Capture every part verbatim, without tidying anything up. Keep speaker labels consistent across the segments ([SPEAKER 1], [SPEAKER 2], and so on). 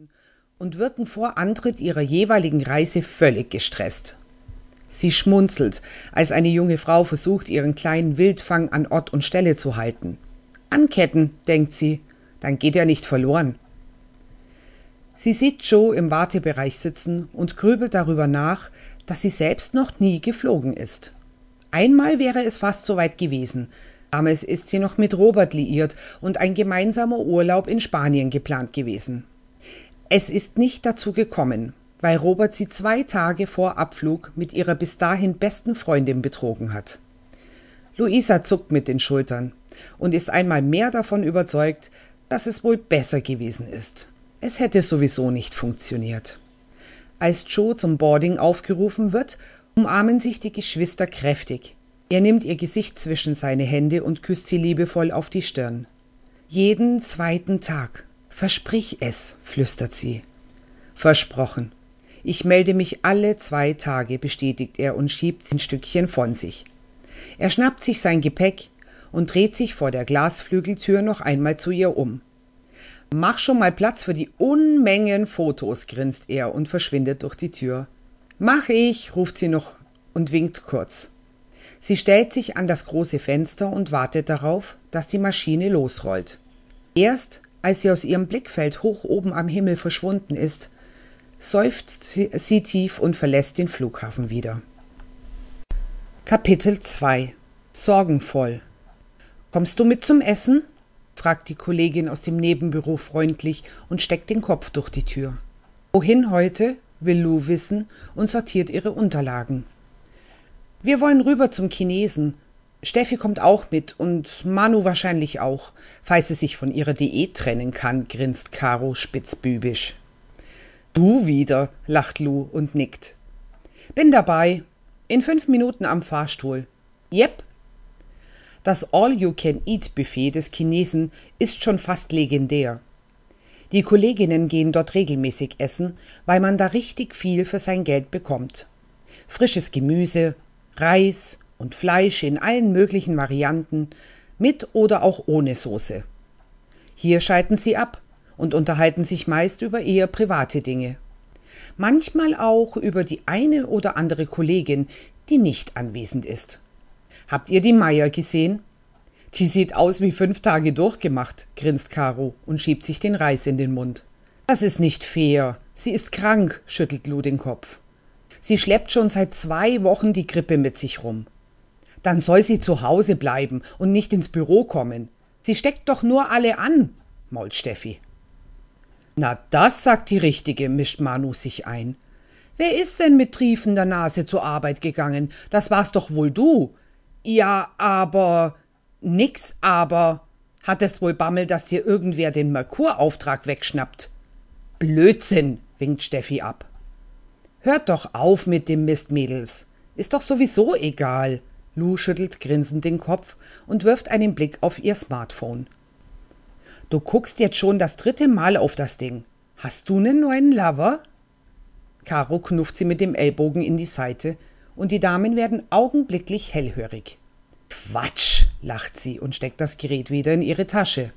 [SPEAKER 1] und wirken vor Antritt ihrer jeweiligen Reise völlig gestresst. Sie schmunzelt, als eine junge Frau versucht, ihren kleinen Wildfang an Ort und Stelle zu halten. Anketten, denkt sie, dann geht er nicht verloren. Sie sieht Joe im Wartebereich sitzen und grübelt darüber nach, dass sie selbst noch nie geflogen ist. Einmal wäre es fast so weit gewesen. Damals ist sie noch mit Robert liiert und ein gemeinsamer Urlaub in Spanien geplant gewesen. Es ist nicht dazu gekommen, weil Robert sie zwei Tage vor Abflug mit ihrer bis dahin besten Freundin betrogen hat. Luisa zuckt mit den Schultern und ist einmal mehr davon überzeugt, dass es wohl besser gewesen ist. Es hätte sowieso nicht funktioniert. Als Joe zum Boarding aufgerufen wird, umarmen sich die Geschwister kräftig. Er nimmt ihr Gesicht zwischen seine Hände und küsst sie liebevoll auf die Stirn. Jeden zweiten Tag. Versprich es, flüstert sie. Versprochen. Ich melde mich alle zwei Tage, bestätigt er und schiebt ein Stückchen von sich. Er schnappt sich sein Gepäck und dreht sich vor der Glasflügeltür noch einmal zu ihr um. Mach schon mal Platz für die Unmengen Fotos, grinst er und verschwindet durch die Tür. Mach ich, ruft sie noch und winkt kurz. Sie stellt sich an das große Fenster und wartet darauf, dass die Maschine losrollt. Erst als sie aus ihrem Blickfeld hoch oben am Himmel verschwunden ist, seufzt sie, sie tief und verlässt den Flughafen wieder. Kapitel zwei. Sorgenvoll. Kommst du mit zum Essen? Fragt die Kollegin aus dem Nebenbüro freundlich und steckt den Kopf durch die Tür. Wohin heute? Will Lou wissen und sortiert ihre Unterlagen. Wir wollen rüber zum Chinesen. Steffi kommt auch mit und Manu wahrscheinlich auch, falls sie sich von ihrer Diät trennen kann, grinst Caro spitzbübisch. Du wieder, lacht Lou und nickt. Bin dabei. In fünf Minuten am Fahrstuhl. Jep. Das All-You-Can-Eat-Buffet des Chinesen ist schon fast legendär. Die Kolleginnen gehen dort regelmäßig essen, weil man da richtig viel für sein Geld bekommt. Frisches Gemüse, Reis und Fleisch in allen möglichen Varianten, mit oder auch ohne Soße. Hier schalten sie ab und unterhalten sich meist über eher private Dinge. Manchmal auch über die eine oder andere Kollegin, die nicht anwesend ist. Habt ihr die Meier gesehen? Die sieht aus wie fünf Tage durchgemacht, grinst Caro und schiebt sich den Reis in den Mund. Das ist nicht fair. Sie ist krank, schüttelt Lou den Kopf. Sie schleppt schon seit zwei Wochen die Grippe mit sich rum. Dann soll sie zu Hause bleiben und nicht ins Büro kommen. Sie steckt doch nur alle an, mault Steffi. Na, das sagt die Richtige, mischt Manu sich ein. Wer ist denn mit triefender Nase zur Arbeit gegangen? Das war's doch wohl du. Ja, aber... Nix aber. Hattest wohl Bammel, dass dir irgendwer den Merkurauftrag wegschnappt. Blödsinn, winkt Steffi ab. Hört doch auf mit dem Mist, Mädels. Ist doch sowieso egal. Lou schüttelt grinsend den Kopf und wirft einen Blick auf ihr Smartphone. Du guckst jetzt schon das dritte Mal auf das Ding. Hast du nen neuen Lover? Caro knufft sie mit dem Ellbogen in die Seite und die Damen werden augenblicklich hellhörig. Quatsch, lacht sie und steckt das Gerät wieder in ihre Tasche.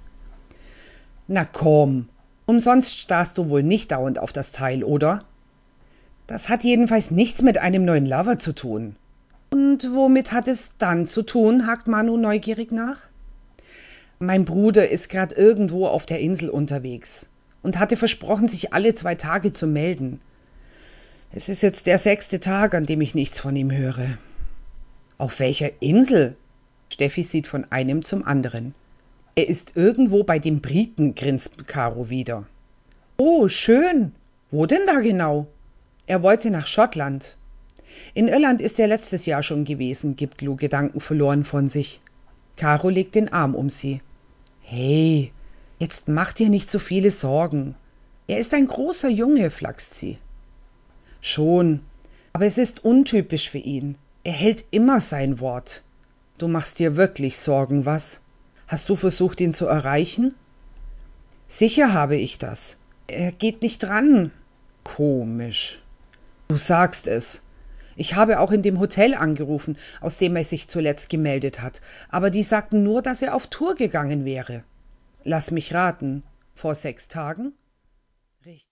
[SPEAKER 1] Na komm, umsonst starrst du wohl nicht dauernd auf das Teil, oder? Das hat jedenfalls nichts mit einem neuen Lover zu tun. Und womit hat es dann zu tun, hakt Manu neugierig nach. Mein Bruder ist gerade irgendwo auf der Insel unterwegs und hatte versprochen, sich alle zwei Tage zu melden. Es ist jetzt der sechste Tag, an dem ich nichts von ihm höre. Auf welcher Insel? Steffi sieht von einem zum anderen. Er ist irgendwo bei den Briten, grinst Caro wieder. Oh, schön. Wo denn da genau? Er wollte nach Schottland. In Irland ist er letztes Jahr schon gewesen, gibt Lou gedankenverloren von sich. Caro legt den Arm um sie. Hey, jetzt mach dir nicht so viele Sorgen. Er ist ein großer Junge, flachst sie. Schon, aber es ist untypisch für ihn. Er hält immer sein Wort. Du machst dir wirklich Sorgen, was? Hast du versucht, ihn zu erreichen? Sicher habe ich das. Er geht nicht dran. Komisch. Du sagst es. Ich habe auch in dem Hotel angerufen, aus dem er sich zuletzt gemeldet hat, aber die sagten nur, dass er auf Tour gegangen wäre. Lass mich raten. Vor sechs Tagen? Richtig.